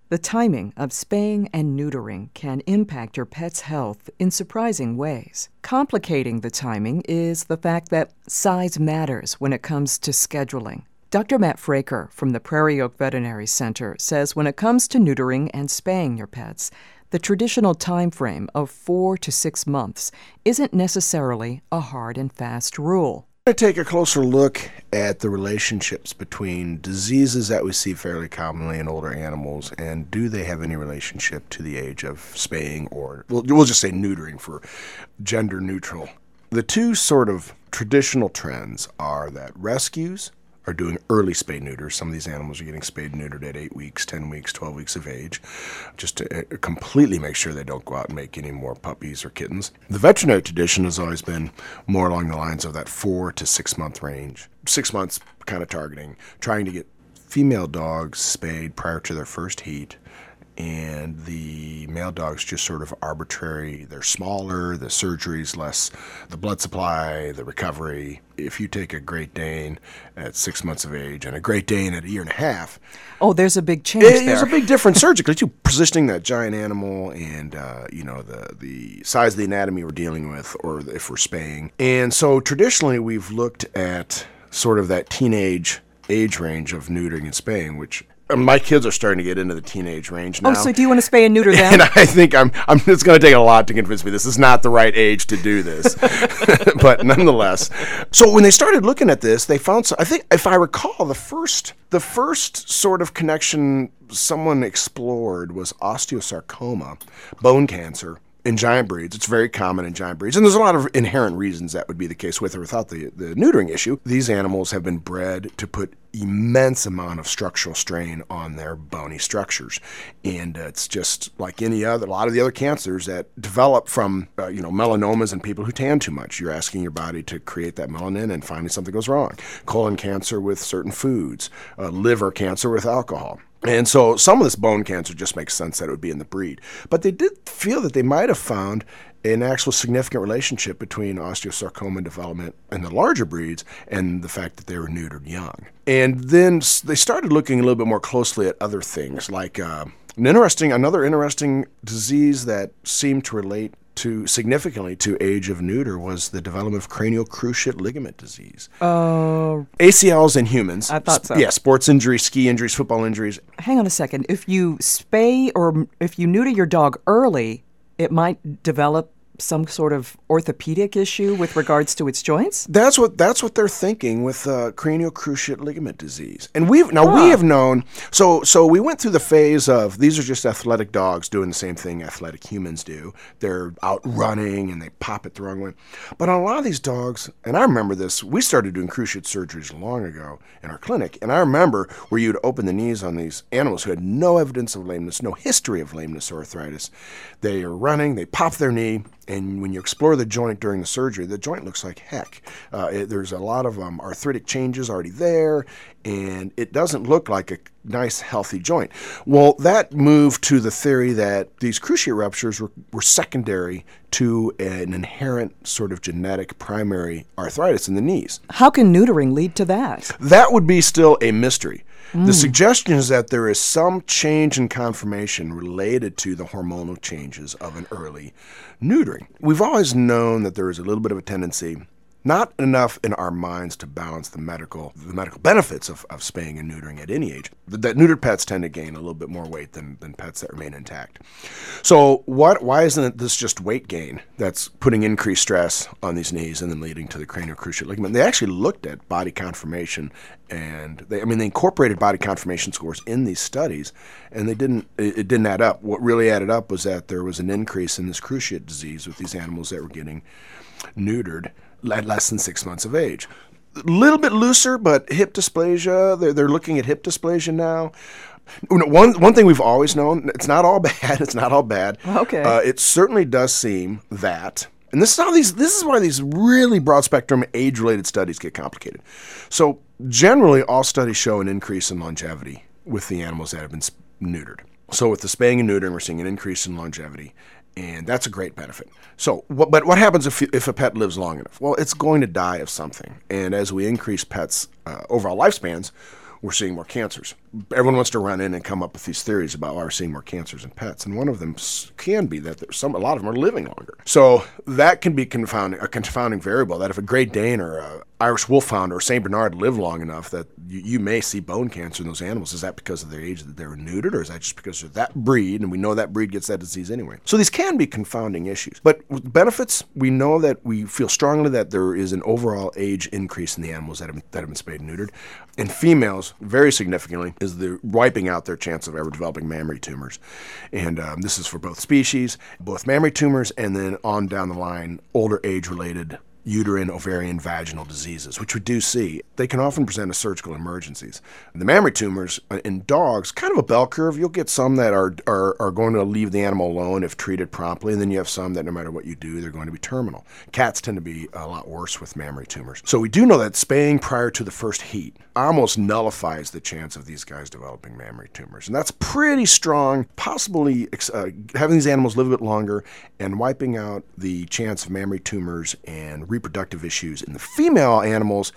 The timing of spaying and neutering can impact your pet's health in surprising ways. Complicating the timing is the fact that size matters when it comes to scheduling. Dr. Matt Fraker from the Prairie Oak Veterinary Center says when it comes to neutering and spaying your pets, the traditional time frame of 4 to 6 months isn't necessarily a hard and fast rule. To take a closer look at the relationships between diseases that we see fairly commonly in older animals, and do they have any relationship to the age of spaying, or we'll just say neutering for gender neutral. The two sort of traditional trends are that rescues are doing early spay-neuter. Some of these animals are getting spayed-neutered at 8 weeks, 10 weeks, 12 weeks of age, just to completely make sure they don't go out and make any more puppies or kittens. The veterinary tradition has always been more along the lines of that 4 to 6 month range. 6 months kind of targeting, trying to get female dogs spayed prior to their first heat, and the male dogs just sort of arbitrary. They're smaller, the surgery's less, the blood supply, the recovery. If you take a Great Dane at 6 months of age and a Great Dane at a year and a half, oh, there's a big change there. There's a big difference surgically too, positioning that giant animal and the size of the anatomy we're dealing with, or if we're spaying. And so traditionally we've looked at sort of that teenage age range of neutering and spaying, which my kids are starting to get into the teenage range now. Oh, so do you want to spay and neuter them? And I think it's going to take a lot to convince me this is not the right age to do this. But nonetheless, so when they started looking at this, they found, I think, if I recall, the first sort of connection someone explored was osteosarcoma, bone cancer, in giant breeds. It's very common in giant breeds, and there's a lot of inherent reasons that would be the case with or without the neutering issue. These animals have been bred to put immense amount of structural strain on their bony structures, and it's just like any other, a lot of the other cancers that develop from melanomas in people who tan too much. You're asking your body to create that melanin, and finally something goes wrong. Colon cancer with certain foods, liver cancer with alcohol. And so some of this bone cancer just makes sense that it would be in the breed. But they did feel that they might have found an actual significant relationship between osteosarcoma development in the larger breeds and the fact that they were neutered young. And then they started looking a little bit more closely at other things, like another interesting disease that seemed to relate significantly to age of neuter was the development of cranial cruciate ligament disease. ACLs in humans. I thought so. Yeah, sports injuries, ski injuries, football injuries. Hang on a second. If you spay or if you neuter your dog early, it might develop some sort of orthopedic issue with regards to its joints? That's what they're thinking with cranial cruciate ligament disease. And we have known, so we went through the phase of these are just athletic dogs doing the same thing athletic humans do. They're out running and they pop it the wrong way. But on a lot of these dogs, and I remember this, we started doing cruciate surgeries long ago in our clinic, and I remember where you'd open the knees on these animals who had no evidence of lameness, no history of lameness or arthritis. They are running, they pop their knee, and when you explore the joint during the surgery, the joint looks like heck. There's a lot of arthritic changes already there, and it doesn't look like a nice, healthy joint. Well, that moved to the theory that these cruciate ruptures were secondary to an inherent sort of genetic primary arthritis in the knees. How can neutering lead to that? That would be still a mystery. The suggestion is that there is some change in conformation related to the hormonal changes of an early neutering. We've always known that there is a little bit of a tendency, not enough in our minds to balance the medical benefits of spaying and neutering at any age, that neutered pets tend to gain a little bit more weight than pets that remain intact. So why isn't this just weight gain that's putting increased stress on these knees and then leading to the cranial cruciate ligament? They actually looked at body conformation, and they incorporated body conformation scores in these studies, and it didn't add up. What really added up was that there was an increase in this cruciate disease with these animals that were getting neutered at less than 6 months of age. A little bit looser, but hip dysplasia, they're looking at hip dysplasia now. One thing we've always known, it's not all bad, it's not all bad. Okay. It certainly does seem that, and this is why these really broad spectrum age-related studies get complicated. So generally, all studies show an increase in longevity with the animals that have been neutered. So with the spaying and neutering, we're seeing an increase in longevity, and that's a great benefit. So, but what happens if a pet lives long enough? Well, it's going to die of something. And as we increase pets' overall lifespans, we're seeing more cancers. Everyone wants to run in and come up with these theories about why we're seeing more cancers in pets, and one of them can be that a lot of them are living longer. So that can be a confounding variable, that if a Great Dane or a Irish Wolfhound or St. Bernard live long enough that you may see bone cancer in those animals. Is that because of their age that they were neutered, or is that just because of that breed, and we know that breed gets that disease anyway? So these can be confounding issues. But with benefits, we know that we feel strongly that there is an overall age increase in the animals that have been spayed and neutered. In females, very significantly, is the wiping out their chance of ever developing mammary tumors. And this is for both species, both mammary tumors and then on down the line, older age-related uterine, ovarian, vaginal diseases, which we do see. They can often present as surgical emergencies. The mammary tumors in dogs, kind of a bell curve. You'll get some that are going to leave the animal alone if treated promptly, and then you have some that no matter what you do, they're going to be terminal. Cats tend to be a lot worse with mammary tumors. So we do know that spaying prior to the first heat almost nullifies the chance of these guys developing mammary tumors. And that's pretty strong, possibly having these animals live a bit longer and wiping out the chance of mammary tumors and reproductive issues in the female animals.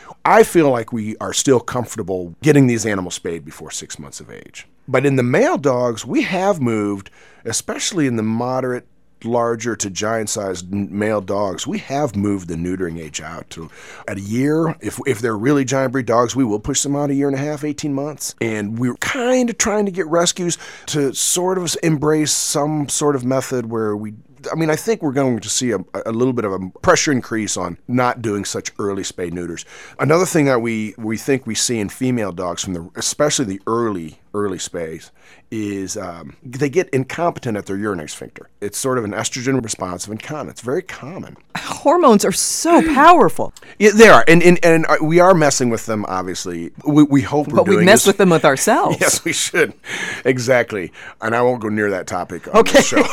I feel like we are still comfortable getting these animals spayed before 6 months of age. But in the male dogs, we have moved, especially in the moderate, larger to giant-sized male dogs, we have moved the neutering age out to at a year. If they're really giant breed dogs, we will push them out a year and a half, 18 months. And we're kind of trying to get rescues to sort of embrace some sort of method where I think we're going to see a little bit of a pressure increase on not doing such early spay neuters. Another thing that we think we see in female dogs especially the early spays is they get incompetent at their urinary sphincter. It's sort of an estrogen responsive incontinence. Very common. Hormones are so powerful. Yeah, they are, and we are messing with them. Obviously, we hope we're doing. But we mess with them with ourselves. Yes, we should. Exactly. And I won't go near that topic on this show.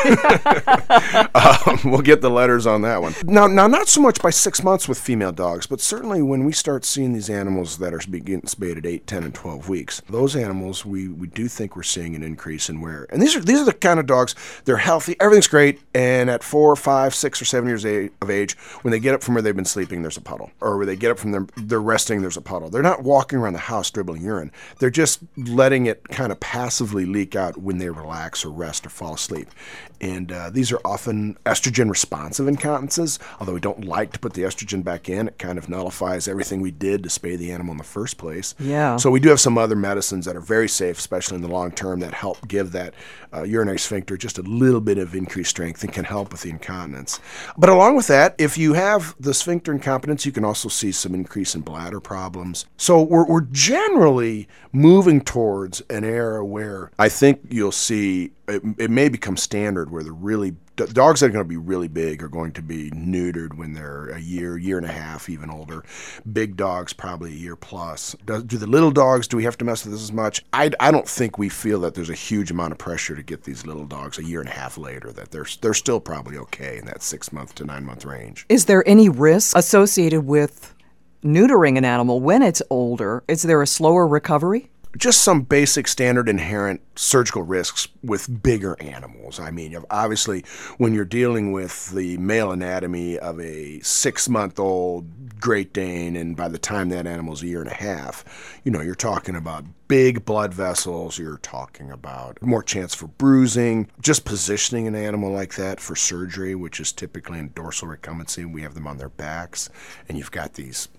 We'll get the letters on that one. Now, not so much by 6 months with female dogs, but certainly when we start seeing these animals that are getting spayed at 8, 10, and 12 weeks, those animals we do think we're seeing an increase in wear. And these are the kind of dogs, they're healthy, everything's great, and at 4, 5, 6, or 7 years of age, when they get up from where they've been sleeping, there's a puddle. Or when they get up from they're resting, there's a puddle. They're not walking around the house dribbling urine. They're just letting it kind of passively leak out when they relax or rest or fall asleep. And these are often estrogen responsive incontinences, although we don't like to put the estrogen back in. It kind of nullifies everything we did to spay the animal in the first place. Yeah. So we do have some other medicines that are very safe, especially in the long term, that help give that urinary sphincter just a little bit of increased strength and can help with the incontinence. But along with that, if you have the sphincter incompetence, you can also see some increase in bladder problems. So we're generally moving towards an era where I think you'll see it may become standard where dogs that are going to be really big are going to be neutered when they're a year and a half, even older. Big dogs, probably a year plus. Do the little dogs, do we have to mess with this as much? I don't think we feel that there's a huge amount of pressure to get these little dogs a year and a half later, that they're still probably okay in that 6 month to 9 month range. Is there any risk associated with neutering an animal when it's older? Is there a slower recovery? Just some basic standard inherent surgical risks with bigger animals. I mean, obviously, when you're dealing with the male anatomy of a 6-month-old Great Dane, and by the time that animal's a year and a half, you're talking about big blood vessels, you're talking about more chance for bruising, just positioning an animal like that for surgery, which is typically in dorsal recumbency. We have them on their backs, and you've got these,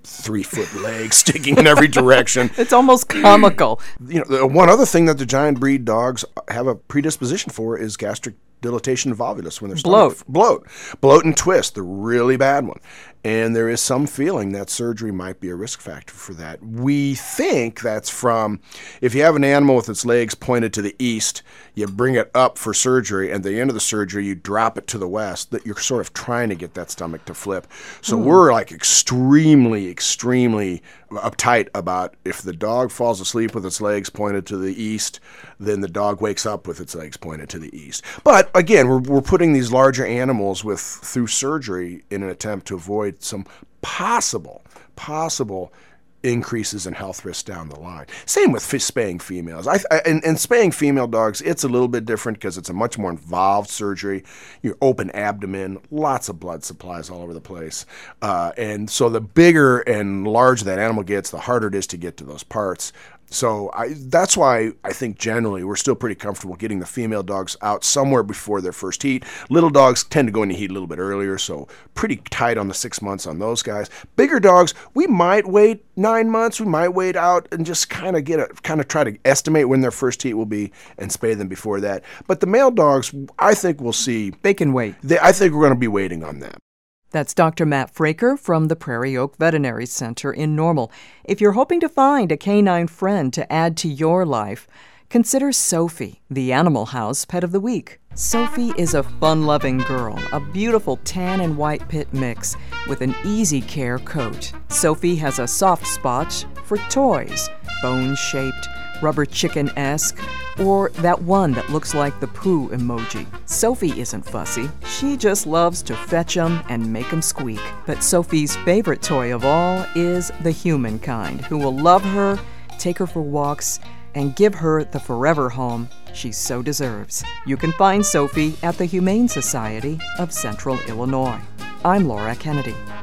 3-foot legs sticking in every direction. It's almost comical. One other thing that the giant breed dogs have a predisposition for is gastric dilatation volvulus when they're bloat and twist, the really bad one. And there is some feeling that surgery might be a risk factor for that. We think that's from, if you have an animal with its legs pointed to the east, you bring it up for surgery, and at the end of the surgery, you drop it to the west, that you're sort of trying to get that stomach to flip. So we're like extremely, extremely uptight about if the dog falls asleep with its legs pointed to the east, then the dog wakes up with its legs pointed to the east. But again, we're putting these larger animals through surgery in an attempt to avoid some possible increases in health risks down the line. Same with spaying females. And spaying female dogs, it's a little bit different because it's a much more involved surgery. Your open abdomen, lots of blood supplies all over the place. And so the bigger and larger that animal gets, the harder it is to get to those parts. So that's why I think generally we're still pretty comfortable getting the female dogs out somewhere before their first heat. Little dogs tend to go into heat a little bit earlier, so pretty tight on the 6 months on those guys. Bigger dogs, we might wait 9 months. We might wait out and just kind of try to estimate when their first heat will be and spay them before that. But the male dogs, I think we'll see. They can wait. I think we're going to be waiting on them. That's Dr. Matt Fraker from the Prairie Oak Veterinary Center in Normal. If you're hoping to find a canine friend to add to your life, consider Sophie, the Animal House Pet of the Week. Sophie is a fun-loving girl, a beautiful tan and white pit mix with an easy care coat. Sophie has a soft spot for toys, bone-shaped, rubber chicken-esque, or that one that looks like the poo emoji. Sophie isn't fussy. She just loves to fetch 'em and make 'em squeak. But Sophie's favorite toy of all is the human kind, who will love her, take her for walks, and give her the forever home she so deserves. You can find Sophie at the Humane Society of Central Illinois. I'm Laura Kennedy.